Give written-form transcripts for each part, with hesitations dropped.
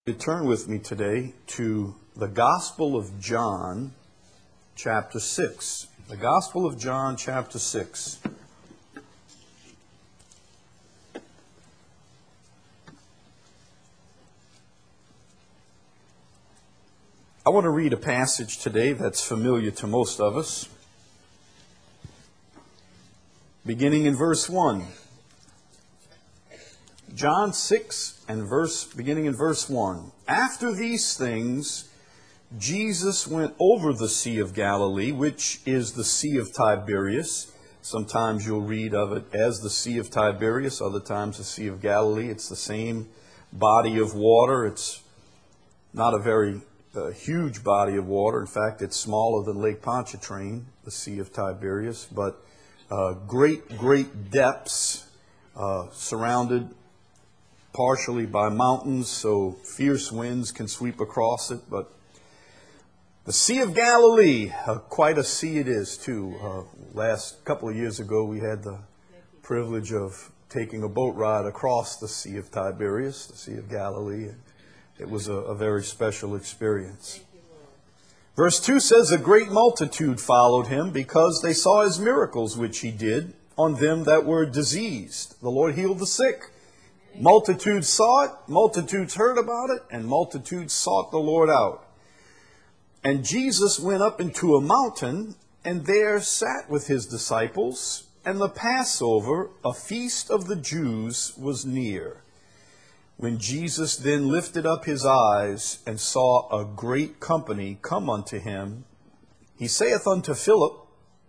You turn with me today to the Gospel of John, chapter 6. The Gospel of John, chapter 6. I want to read a passage today that's familiar to most of us, beginning in verse 1. John 6 and beginning in verse 1. After these things, Jesus went over the Sea of Galilee, which is the Sea of Tiberias. Sometimes you'll read of it as the Sea of Tiberias, other times the Sea of Galilee. It's the same body of water. It's not a very huge body of water. In fact, it's smaller than Lake Pontchartrain, the Sea of Tiberias, but great depths, surrounded partially by mountains, so fierce winds can sweep across it. But the Sea of Galilee, quite a sea it is too. Last couple of years ago, we had the privilege of taking a boat ride across the Sea of Tiberias, the Sea of Galilee. It was a very special experience. Verse 2 says, a great multitude followed him because they saw his miracles which he did on them that were diseased. The Lord healed the sick. Multitudes saw it, multitudes heard about it, and multitudes sought the Lord out. And Jesus went up into a mountain, and there sat with his disciples, and the Passover, a feast of the Jews, was near. When Jesus then lifted up his eyes, and saw a great company come unto him, he saith unto Philip,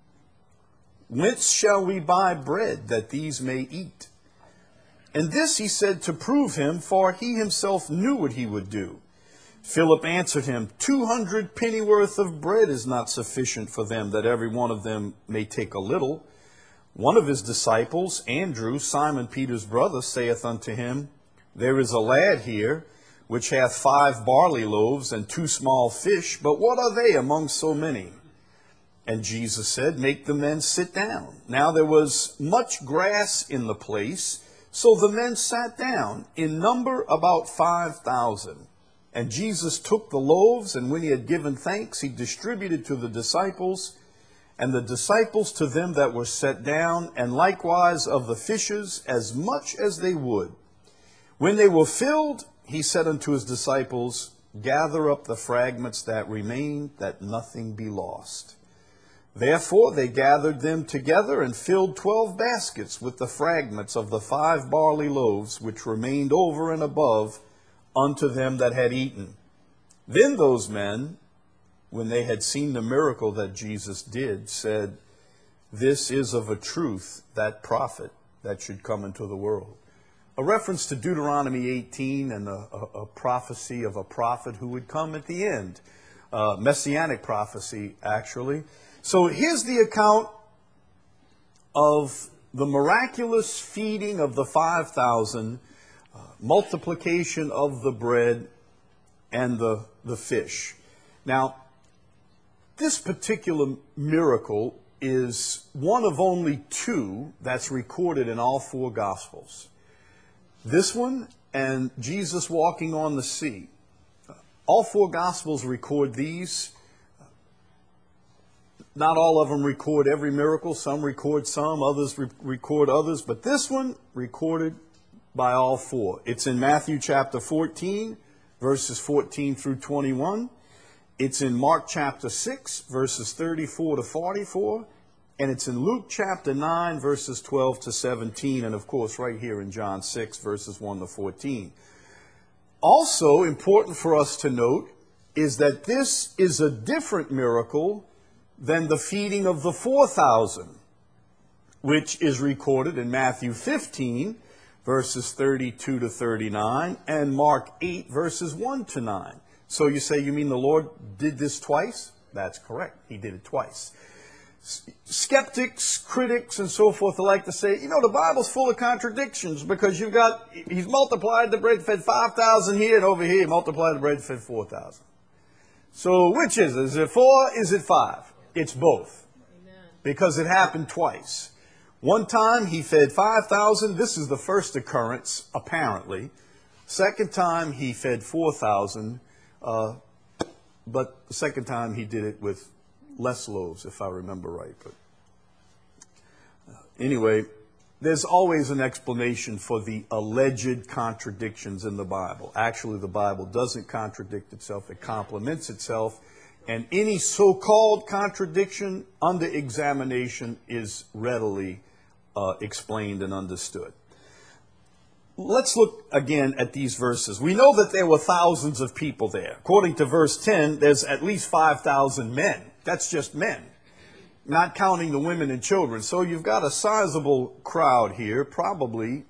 Whence shall we buy bread, that these may eat? And this he said to prove him, for he himself knew what he would do. Philip answered him, 200 pennyworth of bread is not sufficient for them, that every one of them may take a little. One of his disciples, Andrew, Simon Peter's brother, saith unto him, There is a lad here, which hath 5 barley loaves and 2 small fish, but what are they among so many? And Jesus said, Make the men sit down. Now there was much grass in the place, so the men sat down, in number about 5,000. And Jesus took the loaves, and when he had given thanks, he distributed to the disciples, and the disciples to them that were set down, and likewise of the fishes, as much as they would. When they were filled, he said unto his disciples, Gather up the fragments that remain, that nothing be lost. Therefore they gathered them together and filled 12 baskets with the fragments of the 5 barley loaves which remained over and above unto them that had eaten. Then those men, when they had seen the miracle that Jesus did, said, This is of a truth that prophet that should come into the world. A reference to Deuteronomy 18 and a prophecy of a prophet who would come at the end. Messianic prophecy, actually. So here's the account of the miraculous feeding of the 5,000, multiplication of the bread and the fish. Now, this particular miracle is one of only 2 that's recorded in all 4 Gospels. This one and Jesus walking on the sea. All 4 Gospels record these. Not all of them record every miracle. Some record some, others record others. But this one recorded by all 4. It's in Matthew chapter 14, verses 14 through 21. It's in Mark chapter 6, verses 34 to 44. And it's in Luke chapter 9, verses 12 to 17. And of course, right here in John 6, verses 1 to 14. Also important for us to note is that this is a different miracle than the feeding of the 4,000, which is recorded in Matthew 15, verses 32 to 39, and Mark 8, verses 1 to 9. So you say, you mean the Lord did this twice? That's correct. He did it twice. Skeptics, critics, and so forth like to say, the Bible's full of contradictions because he's multiplied the bread, fed 5,000 here, and over here he multiplied the bread, fed 4,000. So which is it? Is it 4? Is it 5? It's both. Amen. Because it happened twice. One time he fed 5,000. This is the first occurrence, apparently, Second time he fed 4,000, but the second time he did it with less loaves, if I remember right. But anyway, there's always an explanation for the alleged contradictions in the Bible. Actually, the Bible doesn't contradict itself. It complements itself. And any so-called contradiction under examination is readily explained and understood. Let's look again at these verses. We know that there were thousands of people there. According to verse 10, there's at least 5,000 men. That's just men, not counting the women and children. So you've got a sizable crowd here. Probably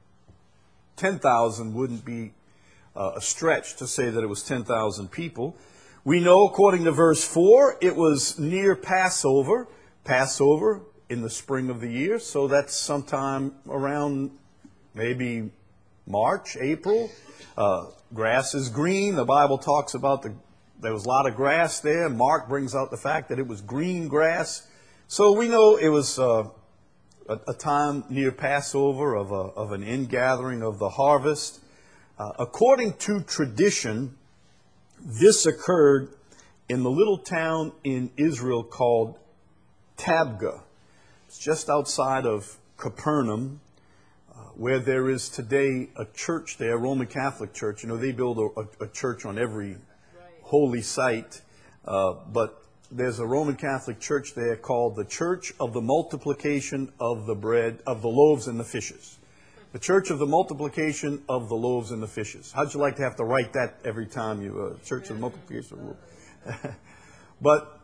10,000 wouldn't be a stretch to say that it was 10,000 people. We know, according to verse 4, it was near Passover. Passover in the spring of the year. So that's sometime around maybe March, April. Grass is green. The Bible talks about there was a lot of grass there. Mark brings out the fact that it was green grass. So we know it was a time near Passover of an ingathering of the harvest. According to tradition, this occurred in the little town in Israel called Tabgha. It's just outside of Capernaum, where there is today a church there, Roman Catholic Church. You know, they build a church on every holy site, but there's a Roman Catholic Church there called the Church of the Multiplication of the Bread, of the Loaves and the Fishes. The Church of the Multiplication of the Loaves and the Fishes. How'd you like to have to write that every time you, Church of the Multiplication of the Loaves? But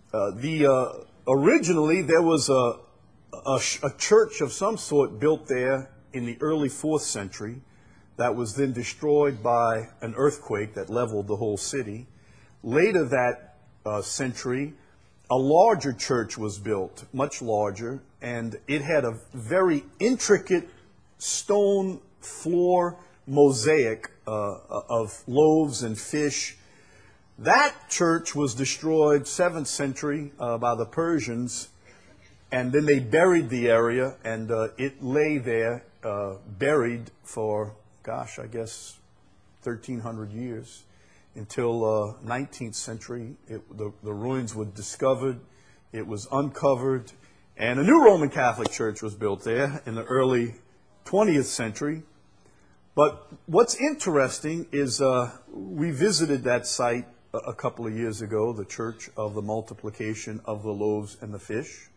originally there was a church of some sort built there in the early 4th century that was then destroyed by an earthquake that leveled the whole city. Later that century, a larger church was built, much larger, and it had a very intricate stone floor mosaic of loaves and fish. That church was destroyed 7th century by the Persians, and then they buried the area, and it lay there buried for, gosh, I guess 1,300 years until 19th century. The ruins were discovered, it was uncovered, and a new Roman Catholic Church was built there in the early 20th century. But what's interesting is we visited that site a couple of years ago, the Church of the Multiplication of the Loaves and the Fish.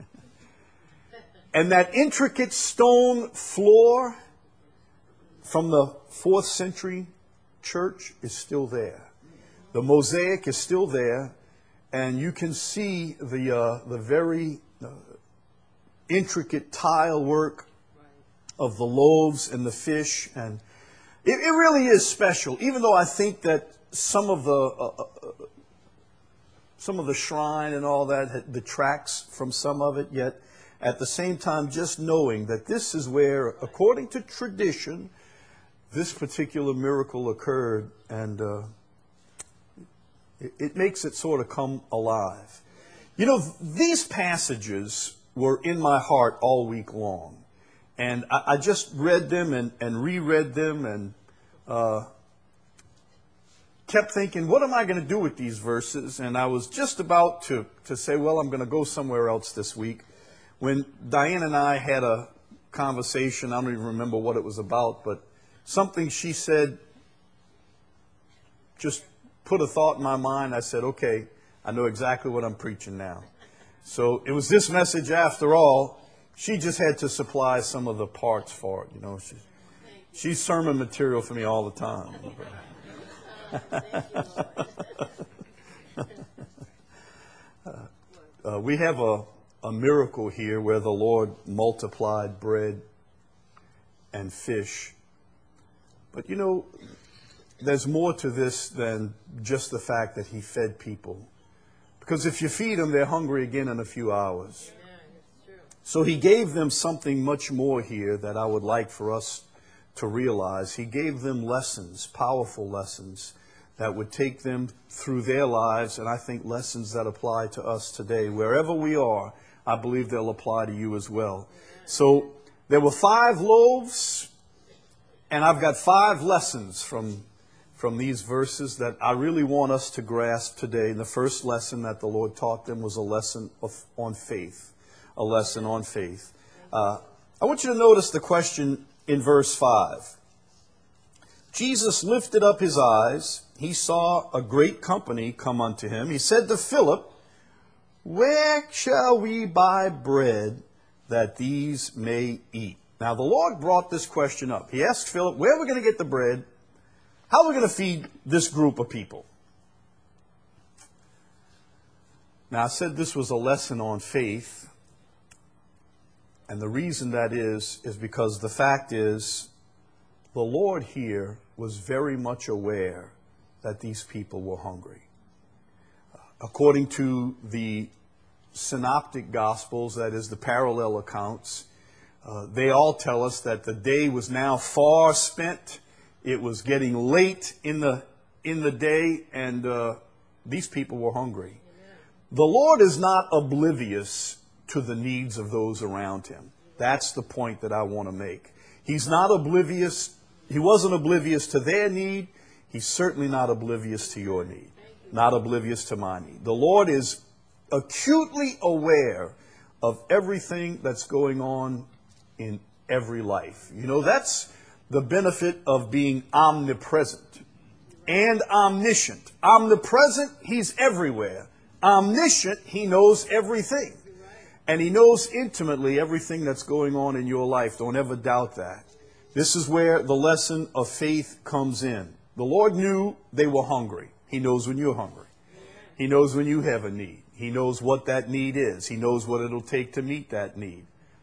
And that intricate stone floor from the 4th century church is still there. The mosaic is still there, and you can see the very intricate tile work of the loaves and the fish, and it really is special. Even though I think that some of the shrine and all that detracts from some of it, yet at the same time, just knowing that this is where, according to tradition, this particular miracle occurred, and it makes it sort of come alive. You know, these passages were in my heart all week long. And I just read them and reread them and kept thinking, what am I going to do with these verses? And I was just about to say, well, I'm going to go somewhere else this week, when Diane and I had a conversation. I don't even remember what it was about, but something she said just put a thought in my mind. I said, okay, I know exactly what I'm preaching now. So it was this message after all. She just had to supply some of the parts for it. You know, she's sermon material for me all the time. We have a miracle here where the Lord multiplied bread and fish. But you know, there's more to this than just the fact that he fed people. Because if you feed them, they're hungry again in a few hours. So he gave them something much more here that I would like for us to realize. He gave them lessons, powerful lessons, that would take them through their lives, and I think lessons that apply to us today. Wherever we are, I believe they'll apply to you as well. So there were 5 loaves And I've got 5 lessons from these verses that I really want us to grasp today. And the first lesson that the Lord taught them was a lesson on faith. A lesson on faith. I want you to notice the question in verse 5. Jesus lifted up his eyes. He saw a great company come unto him. He said to Philip, "Where shall we buy bread that these may eat?" Now the Lord brought this question up. He asked Philip, where are we going to get the bread? How are we going to feed this group of people? Now I said this was a lesson on faith. And the reason that is because the fact is, the Lord here was very much aware that these people were hungry. According to the synoptic gospels, that is the parallel accounts, they all tell us that the day was now far spent. It was getting late in the day, and these people were hungry. The Lord is not oblivious to the needs of those around him. That's the point that I want to make. He's not oblivious. He wasn't oblivious to their need. He's certainly not oblivious to your need. Not oblivious to my need. The Lord is acutely aware of everything that's going on in every life. You know, that's the benefit of being omnipresent and omniscient. Omnipresent, he's everywhere. Omniscient, he knows everything. And he knows intimately everything that's going on in your life. Don't ever doubt that. This is where the lesson of faith comes in. The Lord knew they were hungry. He knows when you're hungry. He knows when you have a need. He knows what that need is. He knows what it'll take to meet that need.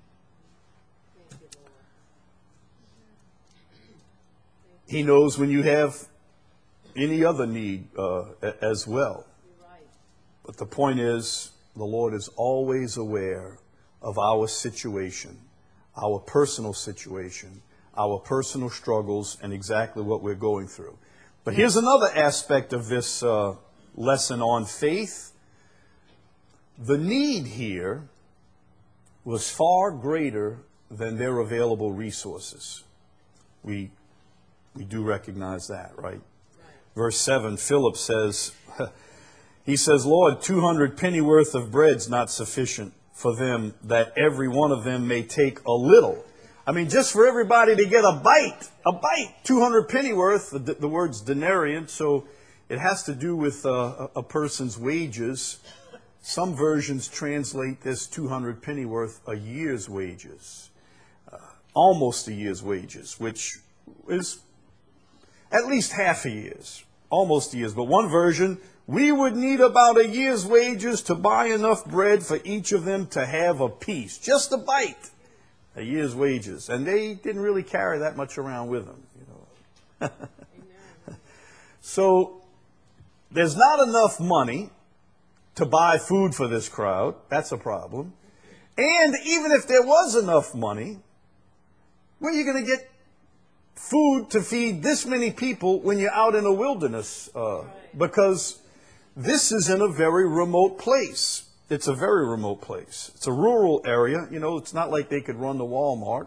He knows when you have any other need as well. But the point is, the Lord is always aware of our situation, our personal situation, our personal struggles, and exactly what we're going through. But here's another aspect of this lesson on faith. The need here was far greater than their available resources. We do recognize that, right? Verse 7, Philip says, he says, "Lord, 200 pennyworth of bread's not sufficient for them, that every one of them may take a little." I mean, just for everybody to get a bite, 200 pennyworth, the word's denarian, so it has to do with a person's wages. Some versions translate this 200 pennyworth a year's wages, almost a year's wages, which is at least half a year's, almost a year's. But one version, we would need about a year's wages to buy enough bread for each of them to have a piece, just a bite, a year's wages. And they didn't really carry that much around with them, you know. So there's not enough money to buy food for this crowd. That's a problem. And even if there was enough money, where are you going to get food to feed this many people when you're out in a wilderness? Because this is in a very remote place. It's a very remote place. It's a rural area. You know, it's not like they could run to Walmart.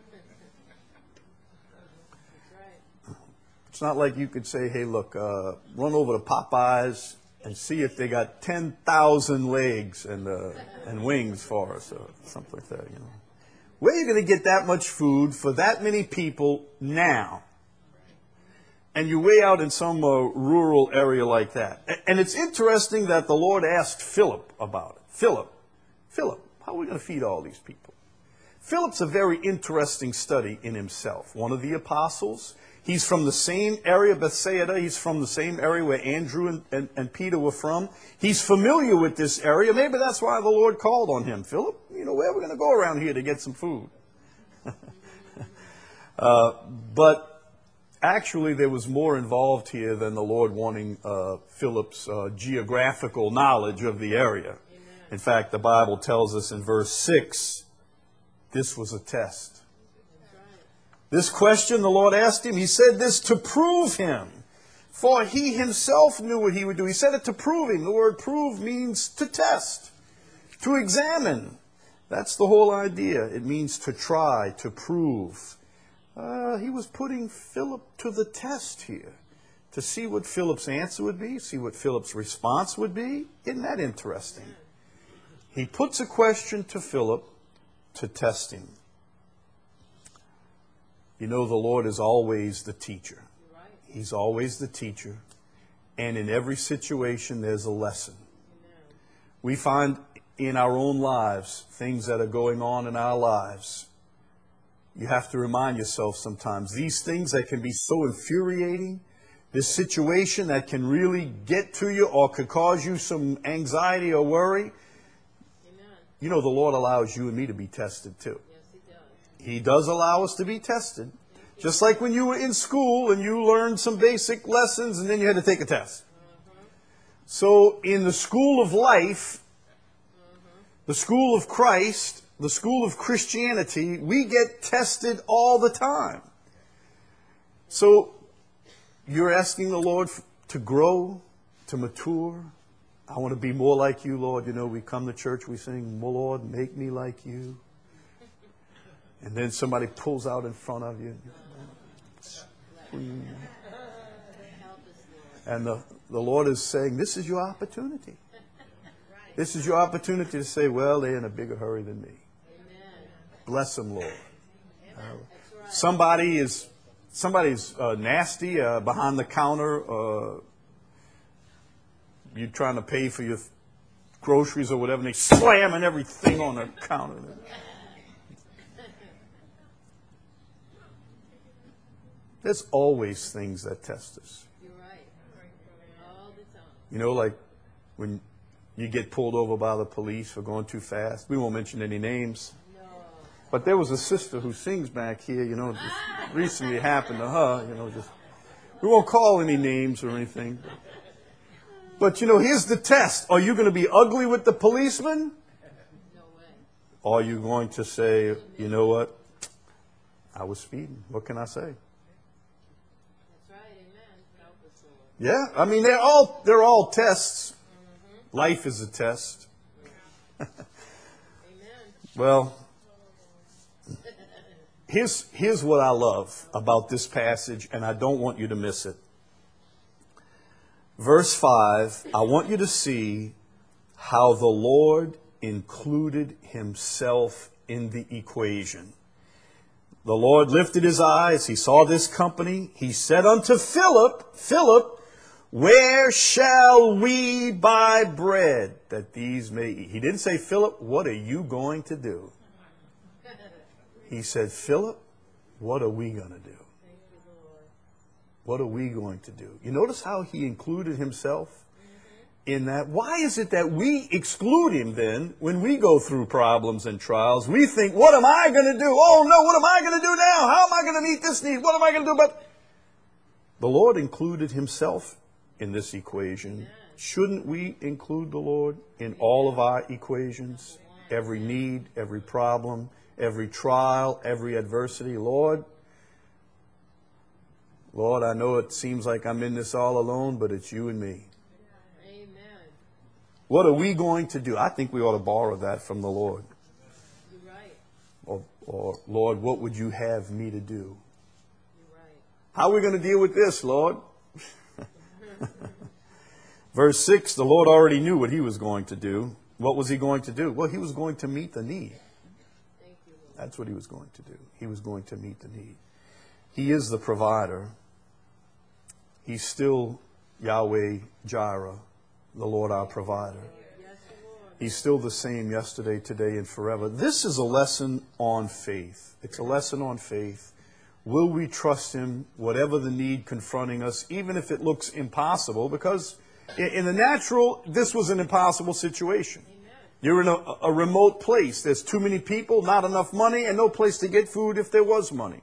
It's not like you could say, hey, look, run over to Popeyes and see if they got 10,000 legs and wings for us or something like that, you know. Where are you going to get that much food for that many people now? And you're way out in some rural area like that. And it's interesting that the Lord asked Philip about it. Philip, how are we going to feed all these people? Philip's a very interesting study in himself. One of the apostles. He's from the same area, Bethsaida. He's from the same area where Andrew and Peter were from. He's familiar with this area. Maybe that's why the Lord called on him. Philip, you know, where are we going to go around here to get some food? But actually, there was more involved here than the Lord wanting Philip's geographical knowledge of the area. Amen. In fact, the Bible tells us in verse 6, this was a test. This question the Lord asked him, he said this to prove him, for he himself knew what he would do. He said it to prove him. The word prove means to test, to examine. That's the whole idea. It means to try, to prove. He was putting Philip to the test here to see what Philip's answer would be, see what Philip's response would be. Isn't that interesting? He puts a question to Philip to test him. You know, the Lord is always the teacher. He's always the teacher. And in every situation, there's a lesson. We find in our own lives things that are going on in our lives. You have to remind yourself sometimes, these things that can be so infuriating, this situation that can really get to you or could cause you some anxiety or worry, you know, the Lord allows you and me to be tested too. He does allow us to be tested. Just like when you were in school and you learned some basic lessons and then you had to take a test. So in the school of life, the school of Christ, the school of Christianity, we get tested all the time. So you're asking the Lord to grow, to mature. I want to be more like you, Lord. You know, we come to church, we sing, Lord, make me like you. And then somebody pulls out in front of you. And the Lord is saying, this is your opportunity. This is your opportunity to say, well, they're in a bigger hurry than me. Bless them, Lord. Somebody's nasty behind the counter. You're trying to pay for your groceries or whatever, and they slamming everything on the counter. There's always things that test us. You're right. All the time. You know, like when you get pulled over by the police for going too fast. We won't mention any names. No. But there was a sister who sings back here, you know, just recently happened to her, you know, just, we won't call any names or anything. But, you know, here's the test. Are you going to be ugly with the policeman? No way. Or are you going to say, you know what? I was speeding. What can I say? That's right. Amen. Help us, Lord. Yeah, I mean, they're all tests. Life is a test. Amen. Well, here's what I love about this passage, and I don't want you to miss it. Verse 5, I want you to see how the Lord included himself in the equation. The Lord lifted his eyes. He saw this company. He said unto Philip, Philip, where shall we buy bread that these may eat? He didn't say, Philip, what are you going to do? He said, Philip, what are we going to do? What are we going to do? You notice how he included himself in that? Why is it that we exclude him then when we go through problems and trials? We think, what am I going to do? Oh no, what am I going to do now? How am I going to meet this need? What am I going to do about? The Lord included himself in this equation. Shouldn't we include the Lord in all of our equations? Every need, every problem, every trial, every adversity. Lord, I know it seems like I'm in this all alone, but it's you and me. Amen. What are we going to do? I think we ought to borrow that from the Lord. You're right. Or Lord, what would you have me to do? You're right. How are we going to deal with this, Lord? Verse 6, the Lord already knew what he was going to do. What was he going to do? Well, he was going to meet the need. Thank you, Lord. That's what he was going to do. He was going to meet the need. He is the provider. He's still Yahweh Jireh, the Lord our provider. Yes, Lord. He's still the same yesterday, today, and forever. This is a lesson on faith. It's a lesson on faith. Will we trust him, whatever the need confronting us, even if it looks impossible? Because in the natural, this was an impossible situation. You're in a remote place. There's too many people, not enough money, and no place to get food if there was money.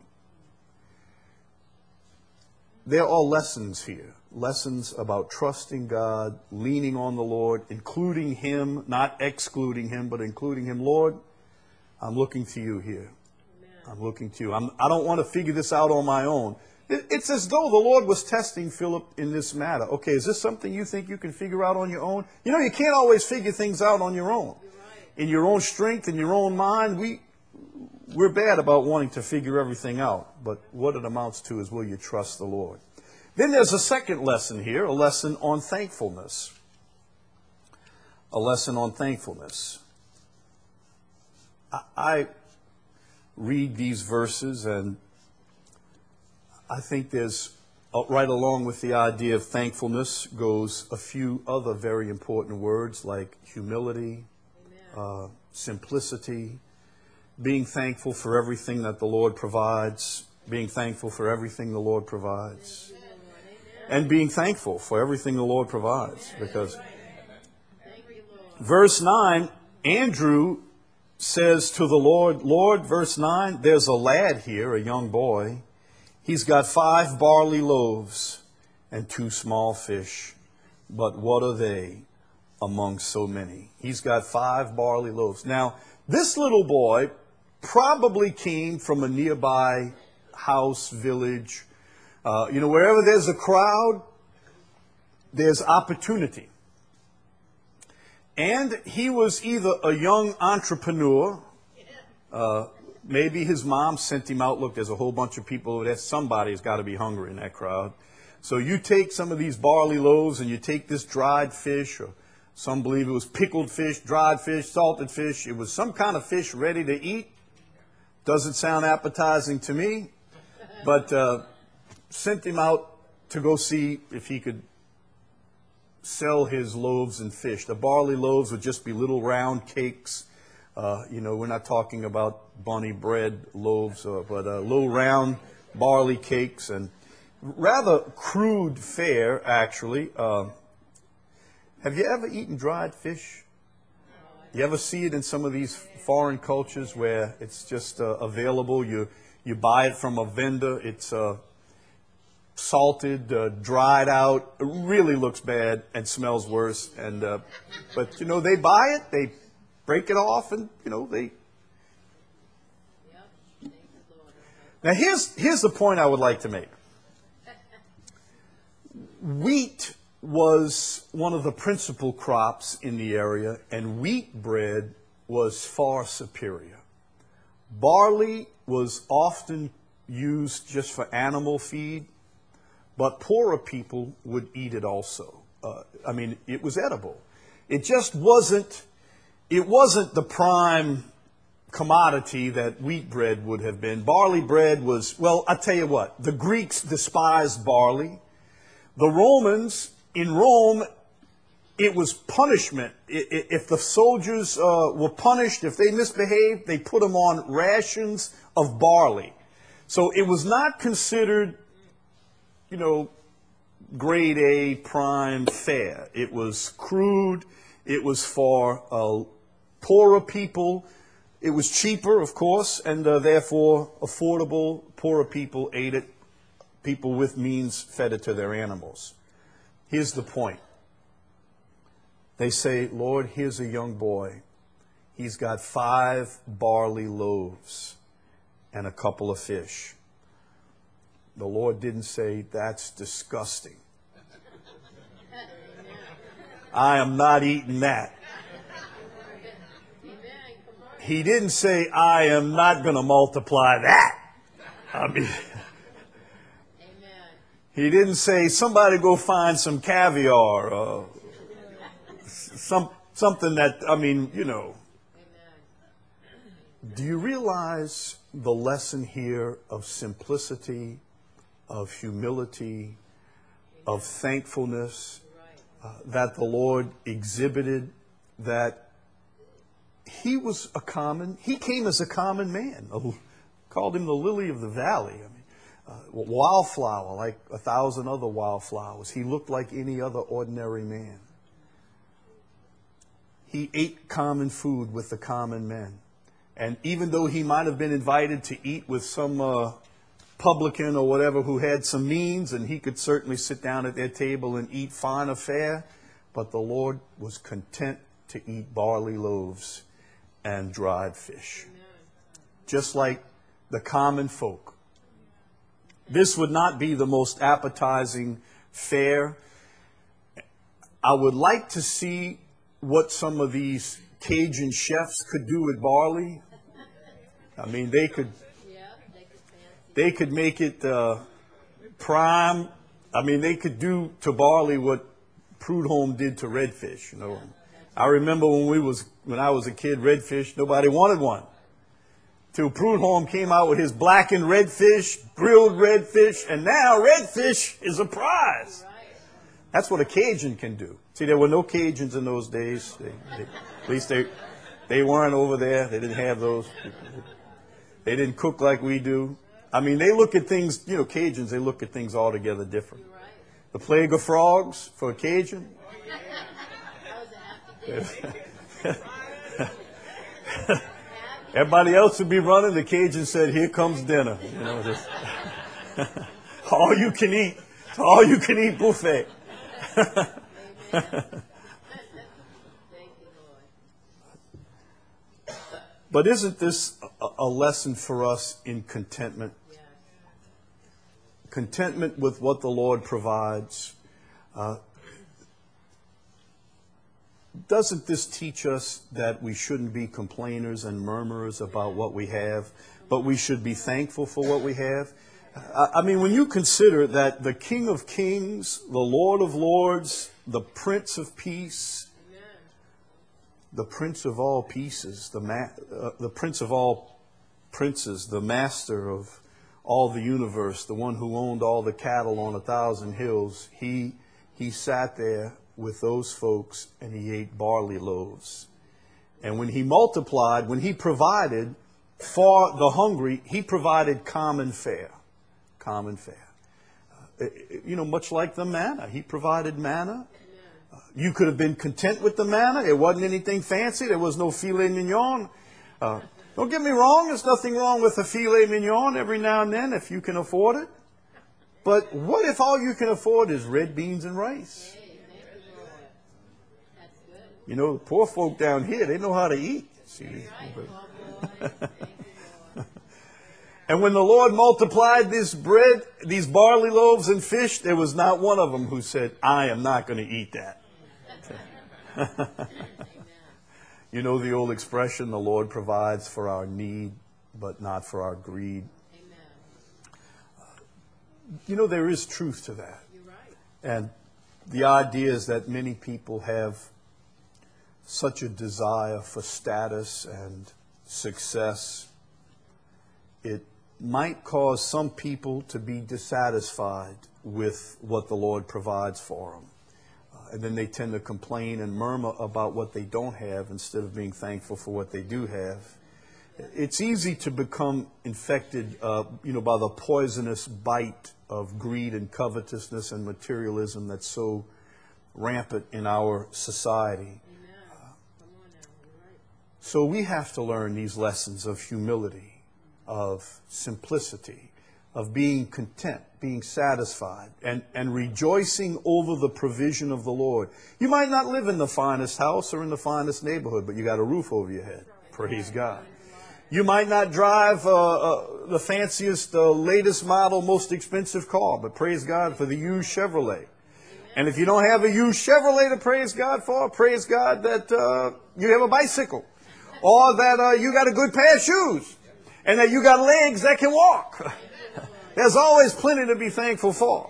There are lessons here. Lessons about trusting God, leaning on the Lord, including him, not excluding him, but including him. Lord, I'm looking to you here. I'm looking to you. I don't want to figure this out on my own. It's as though the Lord was testing Philip in this matter. Okay, is this something you think you can figure out on your own? You know, you can't always figure things out on your own. In your own strength, in your own mind, we're bad about wanting to figure everything out, but what it amounts to is, will you trust the Lord? Then there's a second lesson here, a lesson on thankfulness. A lesson on thankfulness. I read these verses, and I think there's, right along with the idea of thankfulness, goes a few other very important words like humility, simplicity, being thankful for everything that the Lord provides, being thankful for everything the Lord provides, and being thankful for everything the Lord provides. Because verse 9, Andrew says to the Lord, Lord, verse 9, there's a lad here, a young boy. He's got 5 barley loaves and 2 small fish. But what are they among so many? He's got 5 barley loaves. Now, this little boy probably came from a nearby house, village. Wherever there's a crowd, there's opportunity. And he was either a young entrepreneur, maybe his mom sent him out, look, there's a whole bunch of people over there, somebody's got to be hungry in that crowd. So you take some of these barley loaves and you take this dried fish, or some believe it was pickled fish, dried fish, salted fish. It was some kind of fish ready to eat. Doesn't sound appetizing to me, but sent him out to go see if he could sell his loaves and fish. The barley loaves would just be little round cakes. We're not talking about bunny bread loaves, but little round barley cakes, and rather crude fare, actually. Have you ever eaten dried fish? You ever see it in some of these foreign cultures where it's just available? You buy it from a vendor. It's salted, dried out. It really looks bad and smells worse. But they buy it, they break it off, and they. Now here's the point I would like to make. Wheat was one of the principal crops in the area, and wheat bread was far superior. Barley was often used just for animal feed, but poorer people would eat it also. It was edible. It just wasn't the prime commodity that wheat bread would have been. Barley bread was, I tell you what, the Greeks despised barley. The Romans, in Rome, it was punishment. If the soldiers were punished, if they misbehaved, they put them on rations of barley. So it was not considered, grade A prime fare. It was crude. It was for poorer people. It was cheaper, of course, and therefore affordable. Poorer people ate it. People with means fed it to their animals. Here's the point. They say, Lord, here's a young boy. He's got 5 barley loaves and a couple of fish. The Lord didn't say, that's disgusting. I am not eating that. He didn't say, I am not going to multiply that. He didn't say, somebody go find some caviar or something that, Do you realize the lesson here of simplicity, of humility, of thankfulness that the Lord exhibited, that he came as a common man, called him the lily of the valley. Wildflower, like 1,000 other wildflowers. He looked like any other ordinary man. He ate common food with the common men. And even though he might have been invited to eat with some publican or whatever who had some means, and he could certainly sit down at their table and eat fine fare, but the Lord was content to eat barley loaves and dried fish. Just like the common folk. This would not be the most appetizing fare. I would like to see what some of these Cajun chefs could do with barley. I mean, they could Yeah, they could fancy. they could make it prime. I mean, they could do to barley what Prudhomme did to redfish. You know, I remember when I was a kid, redfish, nobody wanted one. Till Prudhomme came out with his blackened redfish, grilled redfish, and now redfish is a prize. Right. That's what a Cajun can do. See, there were no Cajuns in those days. At least they weren't over there. They didn't have those. They didn't cook like we do. I mean, they look at things, you know, Cajuns, they look at things altogether different. You're right. The plague of frogs for a Cajun. That was a happy day. Everybody else would be running. The Cajun said, "Here comes dinner." You know, just all you can eat buffet. Amen. Thank you, Lord. But isn't this a lesson for us in contentment? Yes. Contentment with what the Lord provides. Doesn't this teach us that we shouldn't be complainers and murmurers about what we have, but we should be thankful for what we have? I mean, when you consider that the King of Kings, the Lord of Lords, the Prince of Peace, Amen. the Prince of all pieces, the Prince of all princes, the Master of all the universe, the one who owned all the cattle on 1,000 hills, he sat there with those folks and he ate barley loaves. And when he multiplied, when he provided for the hungry, he provided common fare. Common fare. You know, much like the manna. He provided manna. You could have been content with the manna. It wasn't anything fancy. There was no filet mignon. Don't get me wrong. There's nothing wrong with a filet mignon every now and then if you can afford it. But what if all you can afford is red beans and rice? Hey, thank you, Lord. That's good. You know, the poor folk down here, they know how to eat. See? Right, oh boy. Thank you, Lord. And when the Lord multiplied this bread, these barley loaves and fish, there was not one of them who said, "I am not going to eat that." Amen. You know the old expression, the Lord provides for our need, but not for our greed. Amen. You know, there is truth to that. You're right. And the idea is that many people have such a desire for status and success. It might cause some people to be dissatisfied with what the Lord provides for them. And then they tend to complain and murmur about what they don't have instead of being thankful for what they do have. It's easy to become infected, by the poisonous bite of greed and covetousness and materialism that's so rampant in our society. Amen. Come on now. You're right. So we have to learn these lessons of humility, of simplicity, of being content, being satisfied, and rejoicing over the provision of the Lord. You might not live in the finest house or in the finest neighborhood, but you got a roof over your head. Praise God. You might not drive the fanciest, latest model, most expensive car, but praise God for the used Chevrolet. And if you don't have a used Chevrolet to praise God for, praise God that you have a bicycle, or that you got a good pair of shoes, and that you got legs that can walk. There's always plenty to be thankful for.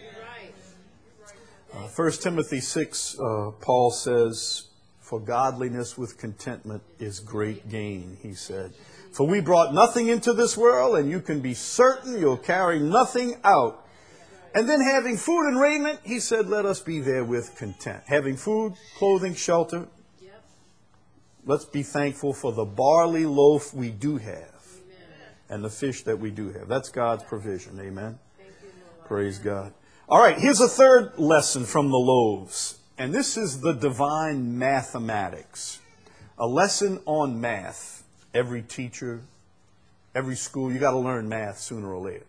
1 Timothy 6, Paul says, "For godliness with contentment is great gain," he said. "For we brought nothing into this world, and you can be certain you'll carry nothing out." And then having food and raiment, he said, "Let us be therewith content." Having food, clothing, shelter. Yep. Let's be thankful for the barley loaf we do have. Amen. And the fish that we do have. That's God's provision. Amen. Thank you, Lord. Praise God. All right, here's a third lesson from the loaves. And this is the divine mathematics. A lesson on math. Every teacher, every school, you got to learn math sooner or later.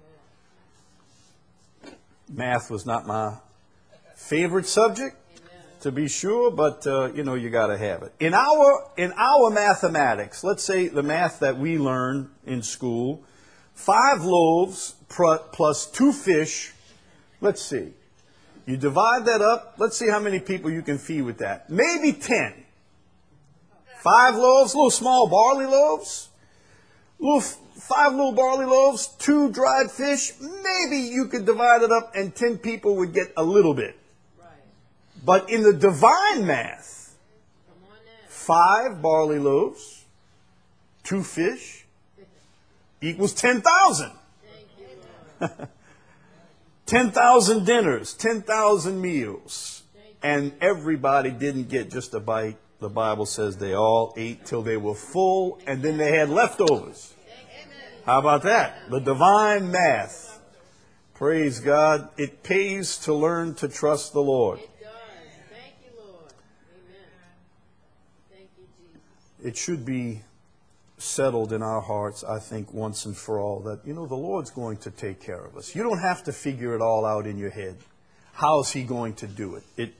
Math was not my favorite subject, to be sure, but you got to have it. In our mathematics, let's say the math that we learn in school, 5 loaves plus 2 fish. Let's see. You divide that up. Let's see how many people you can feed with that. Maybe 10. 5 loaves, little small barley loaves. 5 little barley loaves, 2 dried fish, maybe you could divide it up and 10 people would get a little bit. Right. But in the divine math, Come on now. 5 barley loaves, 2 fish equals 10,000. Thank you, Lord. 10,000 dinners, 10,000 meals. And everybody didn't get just a bite. The Bible says they all ate till they were full, and then they had leftovers. How about that? The divine math. Praise God. It pays to learn to trust the Lord. It does. Thank you, Lord. Amen. Thank you, Jesus. It should be settled in our hearts, I think, once and for all, that, the Lord's going to take care of us. You don't have to figure it all out in your head. How's He going to do it?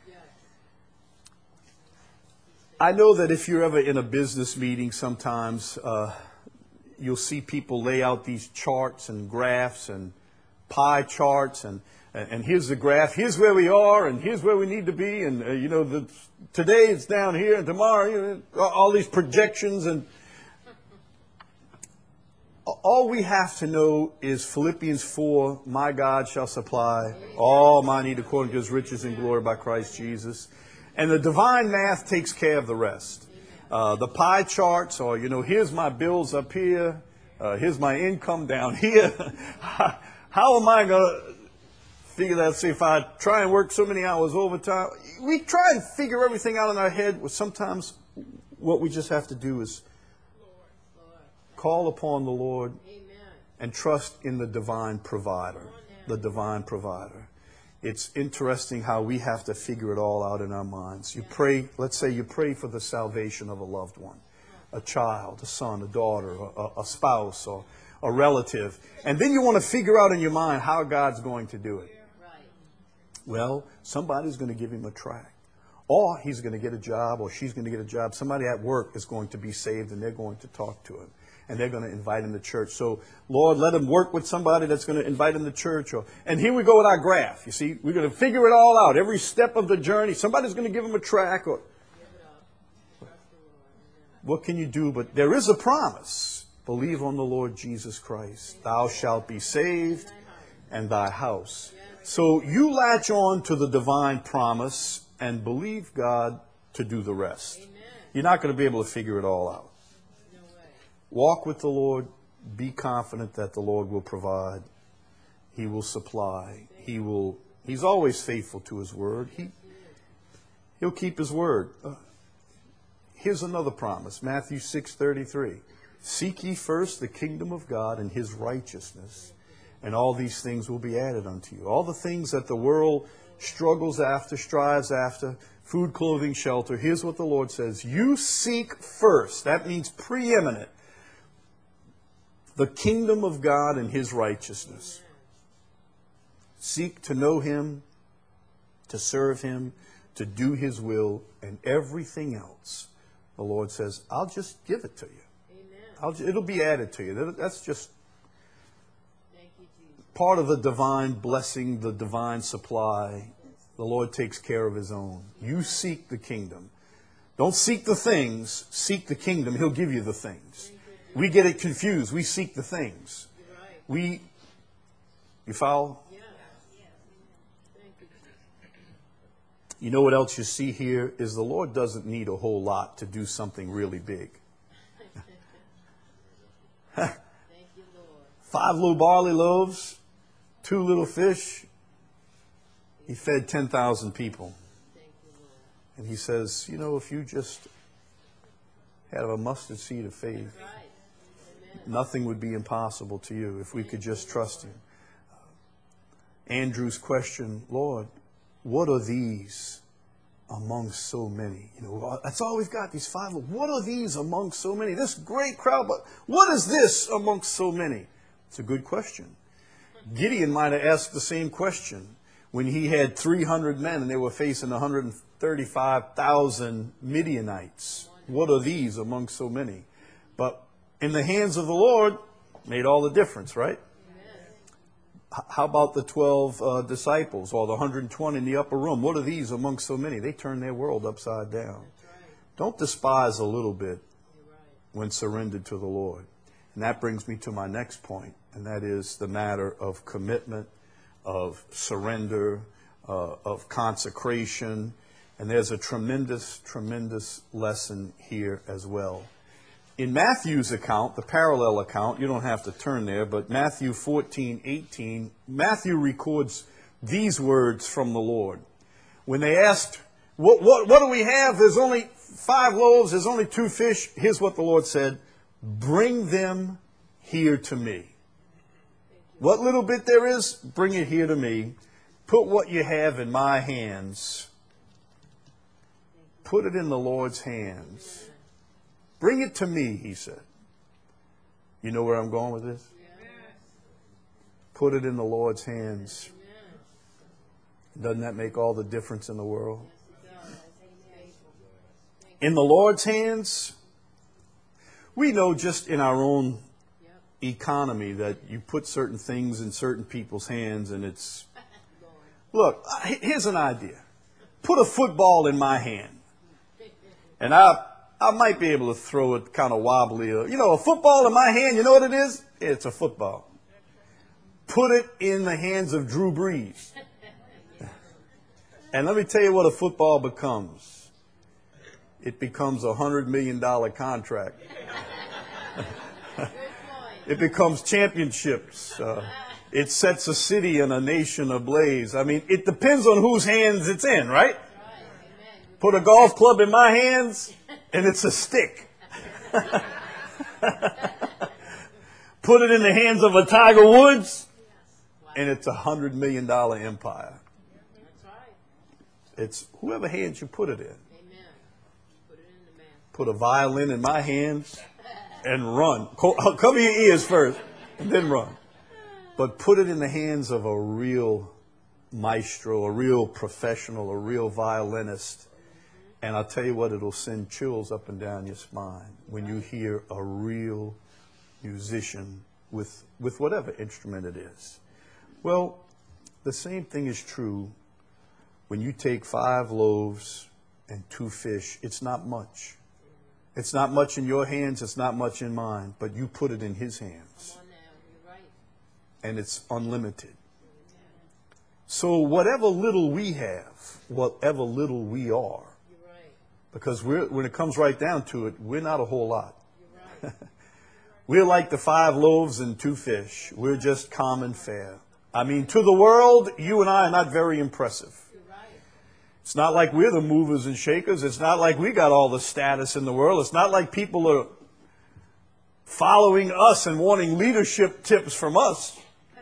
I know that if you're ever in a business meeting, sometimes you'll see people lay out these charts and graphs and pie charts, and here's the graph, here's where we are, and here's where we need to be, and today it's down here, and tomorrow, all these projections, and all we have to know is Philippians 4, my God shall supply all my need according to His riches and glory by Christ Jesus. And the divine math takes care of the rest. The pie charts, or, here's my bills up here, here's my income down here. How am I going to figure that? See, if I try and work so many hours overtime, we try and figure everything out in our head. Well, sometimes what we just have to do is call upon the Lord and trust in the divine provider. The divine provider. It's interesting how we have to figure it all out in our minds. You pray, let's say you pray for the salvation of a loved one, a child, a son, a daughter, a spouse, or a relative. And then you want to figure out in your mind how God's going to do it. Well, somebody's going to give him a tract. Or he's going to get a job, or she's going to get a job. Somebody at work is going to be saved, and they're going to talk to him. And they're going to invite him to church. So, Lord, let him work with somebody that's going to invite him to church. And here we go with our graph. You see, we're going to figure it all out. Every step of the journey, somebody's going to give him a tract. Or what can you do? But there is a promise. Believe on the Lord Jesus Christ. Thou shalt be saved, and thy house. So you latch on to the divine promise and believe God to do the rest. You're not going to be able to figure it all out. Walk with the Lord. Be confident that the Lord will provide. He will supply. He's always faithful to His word. He'll keep His word. Here's another promise. Matthew 6:33. Seek ye first the kingdom of God and His righteousness, and all these things will be added unto you. All the things that the world struggles after, strives after, food, clothing, shelter. Here's what the Lord says. You seek first. That means preeminent. The kingdom of God and His righteousness. Seek to know Him, to serve Him, to do His will, and everything else. The Lord says, I'll just give it to you. It'll be added to you. That's just part of the divine blessing, the divine supply. The Lord takes care of His own. You seek the kingdom. Don't seek the things, seek the kingdom. He'll give you the things. We get it confused. We seek the things. You follow? You know what else you see here is the Lord doesn't need a whole lot to do something really big. 5 little barley loaves, 2 little fish. He fed 10,000 people. And He says, if you just had a mustard seed of faith, nothing would be impossible to you if we could just trust Him. Andrew's question, Lord, what are these among so many? That's all we've got, these 5. What are these among so many? This great crowd, but what is this amongst so many? It's a good question. Gideon might have asked the same question when he had 300 men and they were facing 135,000 Midianites. What are these among so many? But in the hands of the Lord, made all the difference, right? How about the 12 disciples or the 120 in the upper room? What are these among so many? They turned their world upside down. Don't despise a little bit when surrendered to the Lord. And that brings me to my next point, and that is the matter of commitment, of surrender, of consecration. And there's a tremendous, tremendous lesson here as well. In Matthew's account, the parallel account, you don't have to turn there, but Matthew 14:18, Matthew records these words from the Lord. When they asked, what do we have? There's only 5 loaves, there's only 2 fish. Here's what the Lord said, bring them here to me. What little bit there is, bring it here to me. Put what you have in my hands. Put it in the Lord's hands. Bring it to me, he said. You know where I'm going with this? Put it in the Lord's hands. Doesn't that make all the difference in the world? In the Lord's hands, we know just in our own economy that you put certain things in certain people's hands and it's... Look, here's an idea. Put a football in my hand. And I might be able to throw it kind of wobbly. You know, a football in my hand, you know what it is? It's a football. Put it in the hands of Drew Brees. And let me tell you what a football becomes. It becomes a $100 million contract. It becomes championships. It sets a city and a nation ablaze. I mean, it depends on whose hands it's in, right? Put a golf club in my hands, and it's a stick. Put it in the hands of a Tiger Woods, and it's a $100 million empire. It's whoever hands you put it in. Put a violin in my hands and run. Cover your ears first, and then run. But put it in the hands of a real maestro, a real professional, a real violinist. And I'll tell you what, it'll send chills up and down your spine when you hear a real musician with whatever instrument it is. Well, the same thing is true when you take 5 loaves and 2 fish. It's not much. It's not much in your hands. It's not much in mine. But you put it in his hands. And it's unlimited. So whatever little we have, whatever little we are, because when it comes right down to it, we're not a whole lot. We're like the 5 loaves and 2 fish. We're just common fare. I mean, to the world, you and I are not very impressive. It's not like we're the movers and shakers. It's not like we got all the status in the world. It's not like people are following us and wanting leadership tips from us.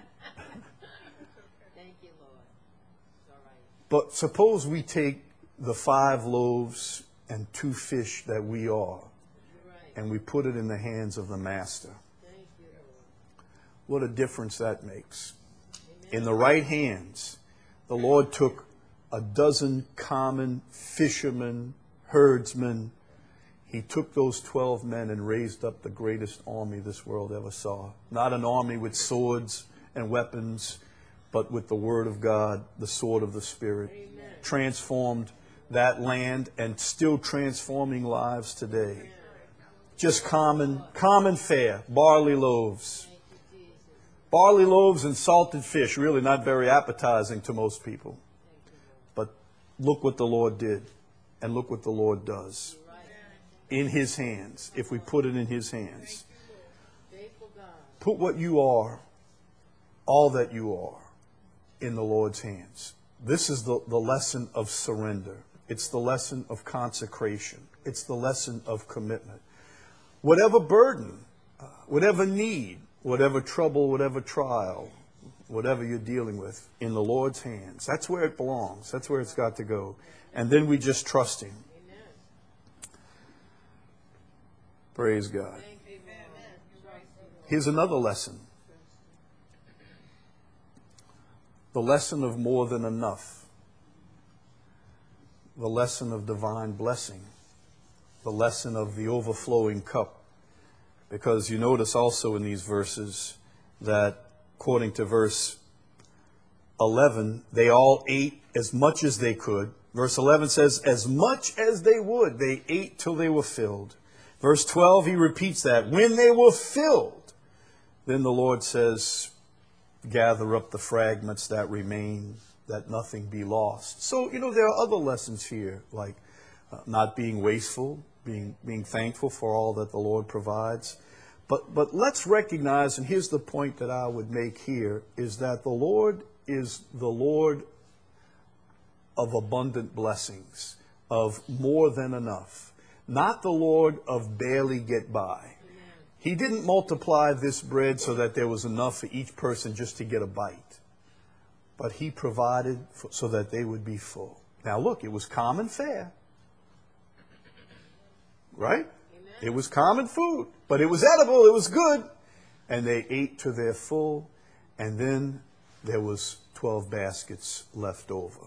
Thank you, Lord. It's all right. But suppose we take the 5 loaves and 2 fish that we are, and we put it in the hands of the Master. Thank you, Lord. What a difference that makes. In the right hands, the Lord took a dozen common fishermen, herdsmen. He took those 12 men and raised up the greatest army this world ever saw. Not an army with swords and weapons, but with the Word of God, the sword of the Spirit. Amen. Transformed that land and still transforming lives today. Just common fare, barley loaves. Barley loaves and salted fish, really not very appetizing to most people. But look what the Lord did, and look what the Lord does. In his hands, if we put it in his hands. Put what you are, all that you are, in the Lord's hands. This is the lesson of surrender. It's the lesson of consecration. It's the lesson of commitment. Whatever burden, whatever need, whatever trouble, whatever trial, whatever you're dealing with, in the Lord's hands. That's where it belongs. That's where it's got to go. And then we just trust him. Praise God. Here's another lesson. The lesson of more than enough. The lesson of divine blessing. The lesson of the overflowing cup. Because you notice also in these verses that, according to verse 11, they all ate as much as they could. Verse 11 says, as much as they would, they ate till they were filled. Verse 12, he repeats that. When they were filled, Then the Lord says, gather up the fragments that remain, that nothing be lost. So, there are other lessons here, like not being wasteful, being thankful for all that the Lord provides. But let's recognize, and here's the point that I would make here, is that the Lord is the Lord of abundant blessings, of more than enough, not the Lord of barely get by. He didn't multiply this bread so that there was enough for each person just to get a bite, but He provided so that they would be full. Now look, it was common fare, right? Amen. It was common food, but it was edible, it was good, and they ate to their full, and then there was 12 baskets left over.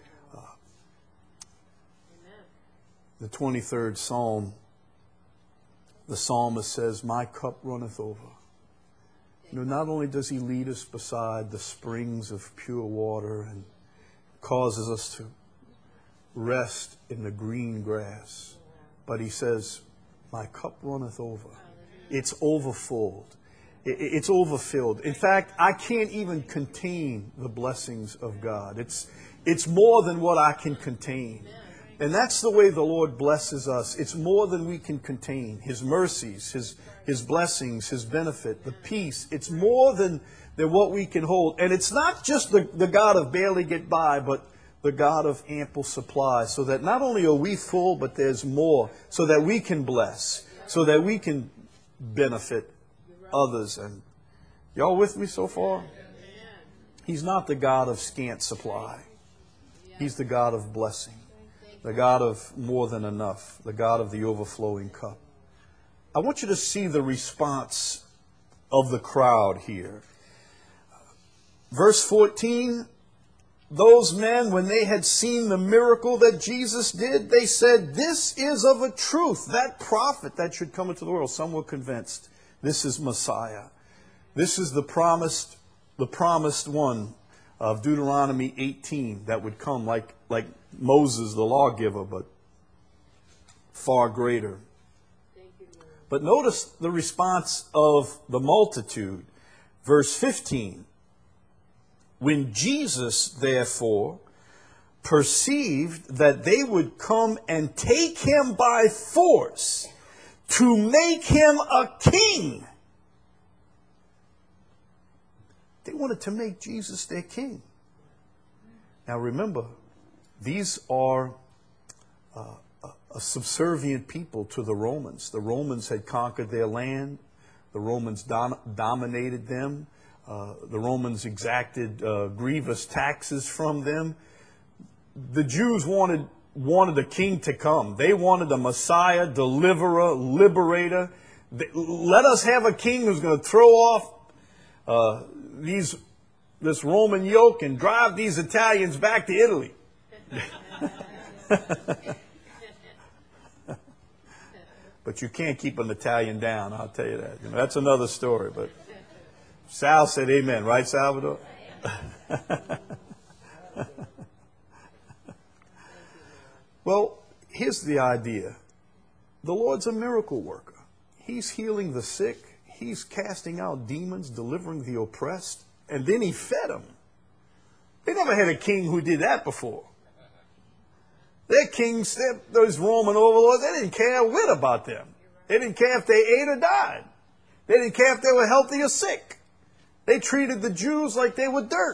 The 23rd Psalm, the psalmist says, my cup runneth over. Not only does He lead us beside the springs of pure water and causes us to rest in the green grass, but He says, my cup runneth over. It's overfilled. It's overfilled. In fact, I can't even contain the blessings of God. It's more than what I can contain. And that's the way the Lord blesses us. It's more than we can contain. His mercies, His blessings, His benefit, the peace. It's more than what we can hold. And it's not just the God of barely get by, but the God of ample supply. So that not only are we full, but there's more. So that we can bless. So that we can benefit others. And y'all with me so far? He's not the God of scant supply. He's the God of blessing. The God of more than enough, the God of the overflowing cup. I want you to see the response of the crowd here. Verse 14, those men, when they had seen the miracle that Jesus did, they said, this is of a truth, that prophet that should come into the world. Some were convinced this is Messiah. This is the promised one of Deuteronomy 18 that would come like Moses, the lawgiver, but far greater. But notice the response of the multitude. Verse 15. When Jesus, therefore, perceived that they would come and take Him by force to make Him a king. They wanted to make Jesus their king. Now remember, these are a subservient people to the Romans. The Romans had conquered their land. The Romans dominated them. The Romans exacted grievous taxes from them. The Jews wanted a king to come. They wanted a Messiah, deliverer, liberator. Let us have a king who's going to throw off this Roman yoke and drive these Italians back to Italy. But you can't keep an Italian down, I'll tell you that. That's another story. But Sal said amen, right, Salvador? Well, here's the idea. The Lord's a miracle worker. He's healing the sick. He's casting out demons, delivering the oppressed. And then He fed them. They never had a king who did that before. Their kings, those Roman overlords, they didn't care a whit about them. They didn't care if they ate or died. They didn't care if they were healthy or sick. They treated the Jews like they were dirt.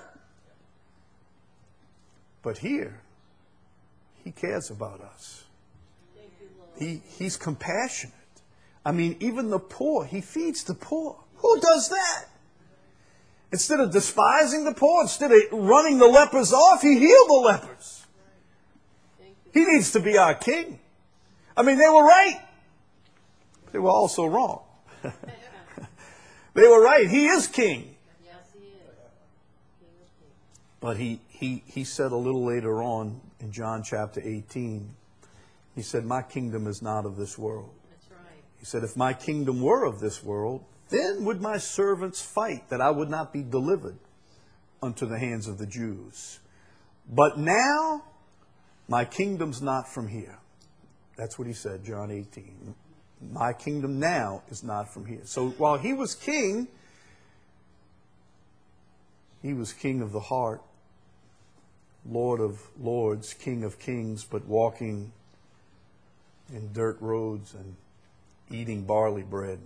But here, He cares about us. He's compassionate. I mean, even the poor, He feeds the poor. Who does that? Instead of despising the poor, instead of running the lepers off, He healed the lepers. He needs to be our king. I mean, they were right. They were also wrong. They were right. He is king. Yes, He is. But he said a little later on in John chapter 18, He said, my kingdom is not of this world. That's right. He said, if my kingdom were of this world, then would my servants fight that I would not be delivered unto the hands of the Jews. But now, my kingdom's not from here. That's what He said, John 18. My kingdom now is not from here. So while He was king, He was king of the heart, Lord of lords, King of kings, but walking in dirt roads and eating barley bread.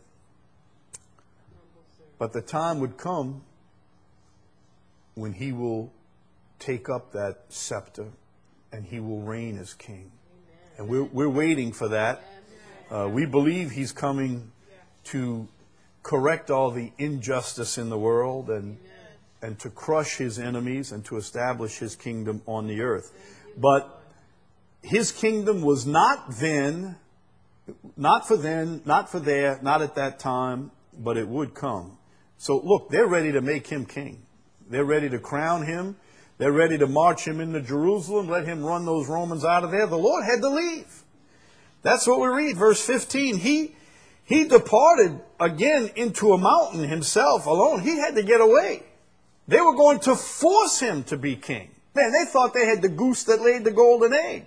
But the time would come when he will take up that scepter and he will reign as king. And we're waiting for that. We believe he's coming to correct all the injustice in the world and to crush his enemies and to establish his kingdom on the earth. But his kingdom was not then, not for then, not for there, not at that time, but it would come. So look, they're ready to make him king. They're ready to crown him. They're ready to march him into Jerusalem, let him run those Romans out of there. The Lord had to leave. That's what we read, verse 15. He departed again into a mountain himself alone. He had to get away. They were going to force him to be king. Man, they thought they had the goose that laid the golden egg.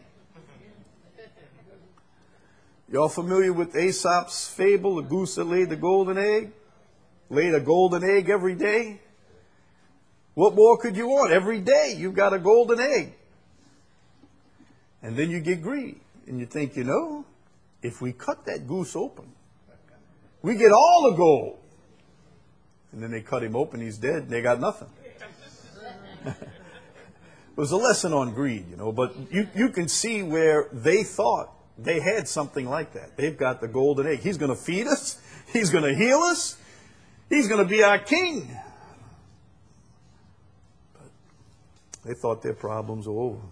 Y'all familiar with Aesop's fable, the goose that laid the golden egg? Laid a golden egg every day? What more could you want? Every day you've got a golden egg. And then you get greedy. And you think, if we cut that goose open, we get all the gold. And then they cut him open, he's dead, and they got nothing. It was a lesson on greed, but you can see where they thought they had something like that. They've got the golden egg. He's going to feed us. He's going to heal us. He's going to be our king. But they thought their problems were over.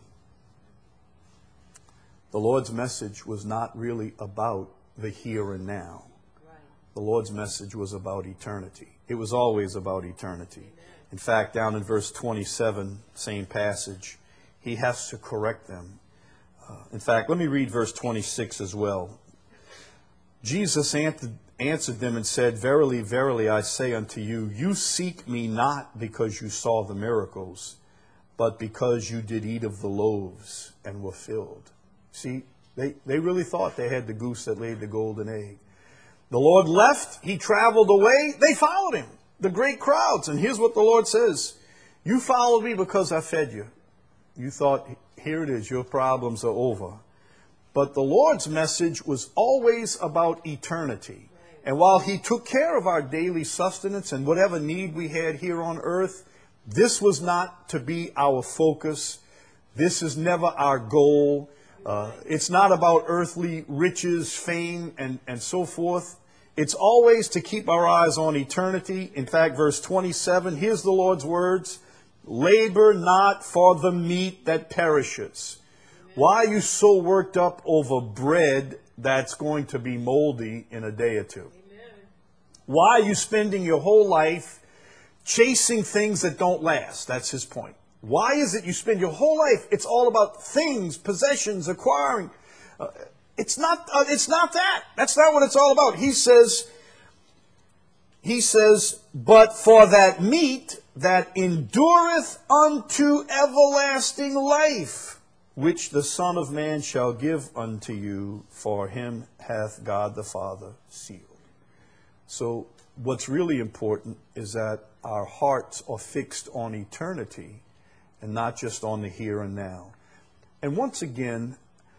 The Lord's message was not really about the here and now. The Lord's message was about eternity. It was always about eternity. In fact, down in verse 27, same passage, he has to correct them. In fact, let me read verse 26 as well. Jesus answered them and said, Verily, verily, I say unto you, you seek me not because you saw the miracles, but because you did eat of the loaves and were filled. See, they really thought they had the goose that laid the golden egg. The Lord left. He traveled away. They followed him, the great crowds. And here's what the Lord says. You followed me because I fed you. You thought, here it is, your problems are over. But the Lord's message was always about eternity. And while he took care of our daily sustenance and whatever need we had here on earth, this was not to be our focus. This is never our goal. It's not about earthly riches, fame, and so forth. It's always to keep our eyes on eternity. In fact, verse 27, here's the Lord's words. Labor not for the meat that perishes. Why are you so worked up over bread that's going to be moldy in a day or two? Why are you spending your whole life chasing things that don't last? That's his point. Why is it you spend your whole life, it's all about things, possessions, acquiring. It's not that. That's not what it's all about. He says, but for that meat that endureth unto everlasting life, which the Son of Man shall give unto you, for him hath God the Father sealed. So what's really important is that our hearts are fixed on eternity and not just on the here and now. And once again,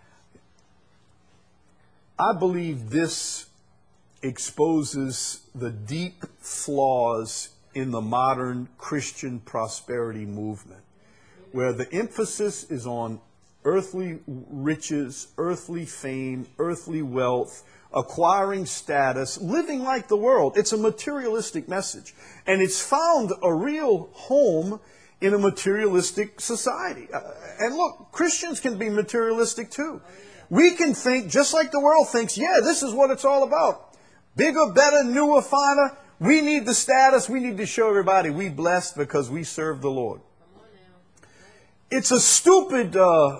I believe this exposes the deep flaws in the modern Christian prosperity movement, where the emphasis is on earthly riches, earthly fame, earthly wealth, acquiring status, living like the world. It's a materialistic message. And it's found a real home in a materialistic society. And look, Christians can be materialistic too. We can think, just like the world thinks, yeah, this is what it's all about. Bigger, better, newer, finer. We need the status. We need to show everybody we blessed because we serve the Lord. It's a stupid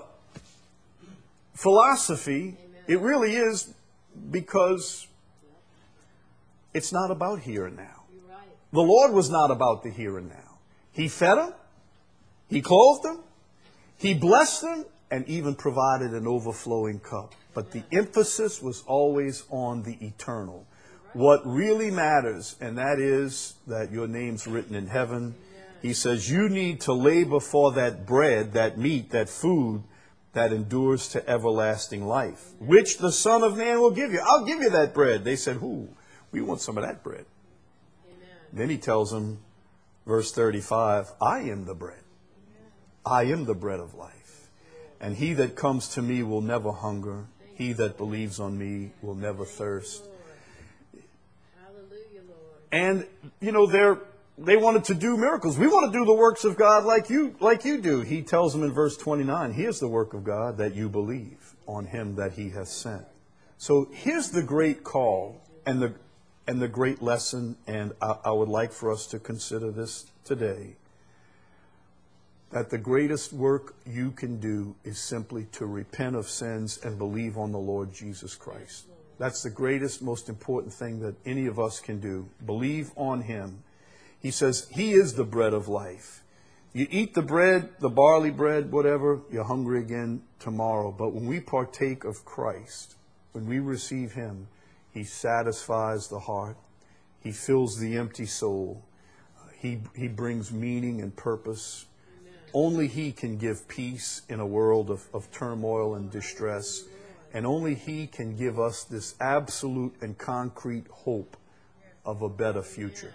philosophy. It really is, because it's not about here and now. The Lord was not about the here and now. He fed them. He clothed them. He blessed them. And even provided an overflowing cup. But the emphasis was always on the eternal. What really matters, and that is that your name's written in heaven, He says, you need to labor for that bread, that meat, that food that endures to everlasting life, which the Son of Man will give you. I'll give you that bread. They said, who? We want some of that bread. Amen. Then he tells them, verse 35, I am the bread. I am the bread of life. And he that comes to me will never hunger. He that believes on me will never thirst. Hallelujah, Lord. And, they wanted to do miracles. We want to do the works of God like you do. He tells them in verse 29, here's the work of God, that you believe on him that he has sent. So here's the great call and the great lesson, and I would like for us to consider this today, that the greatest work you can do is simply to repent of sins and believe on the Lord Jesus Christ. That's the greatest, most important thing that any of us can do. Believe on him. He says, he is the bread of life. You eat the bread, the barley bread, whatever, you're hungry again tomorrow. But when we partake of Christ, when we receive him, he satisfies the heart. He fills the empty soul. He brings meaning and purpose. Amen. Only he can give peace in a world of turmoil and distress. And only he can give us this absolute and concrete hope of a better future.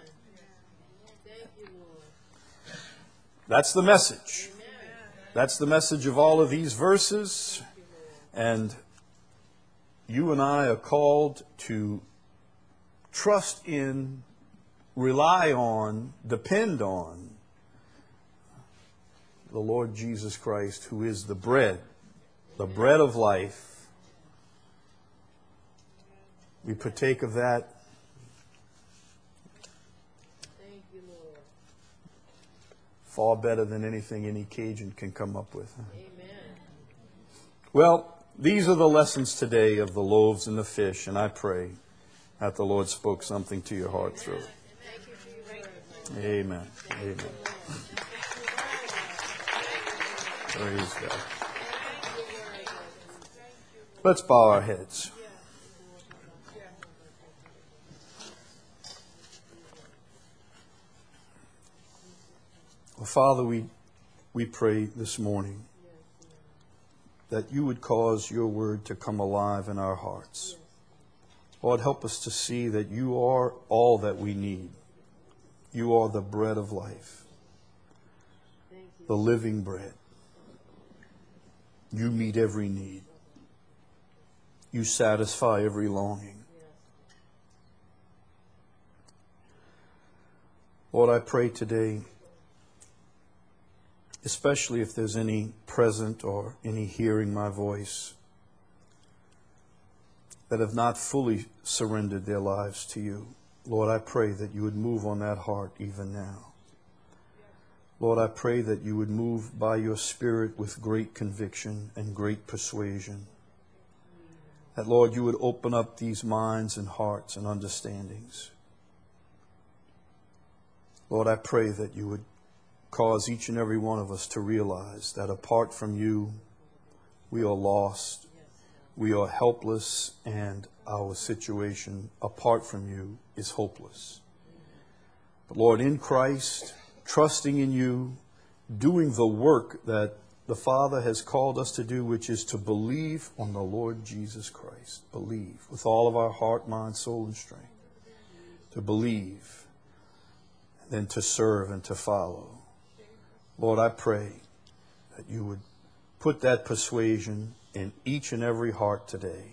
That's the message. That's the message of all of these verses. And you and I are called to trust in, rely on, depend on the Lord Jesus Christ, who is the bread of life. We partake of that. Far better than anything any Cajun can come up with. Amen. Well, these are the lessons today of the loaves and the fish, and I pray that the Lord spoke something to your heart through it. Amen. Amen. Praise God. Let's bow our heads. Well, Father, we pray this morning that you would cause your word to come alive in our hearts. Lord, help us to see that you are all that we need. You are the bread of life, the living bread. You meet every need. You satisfy every longing. Lord, I pray today, especially if there's any present or any hearing my voice that have not fully surrendered their lives to you. Lord, I pray that you would move on that heart even now. Lord, I pray that you would move by your Spirit with great conviction and great persuasion. That, Lord, you would open up these minds and hearts and understandings. Lord, I pray that you would cause each and every one of us to realize that apart from you, we are lost, we are helpless, and our situation apart from you is hopeless. But Lord, in Christ, trusting in you, doing the work that the Father has called us to do, which is to believe on the Lord Jesus Christ. Believe with all of our heart, mind, soul, and strength. To believe, and then to serve and to follow. Lord, I pray that you would put that persuasion in each and every heart today.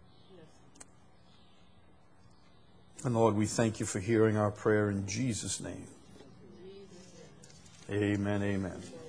And Lord, we thank you for hearing our prayer in Jesus' name. Amen, amen.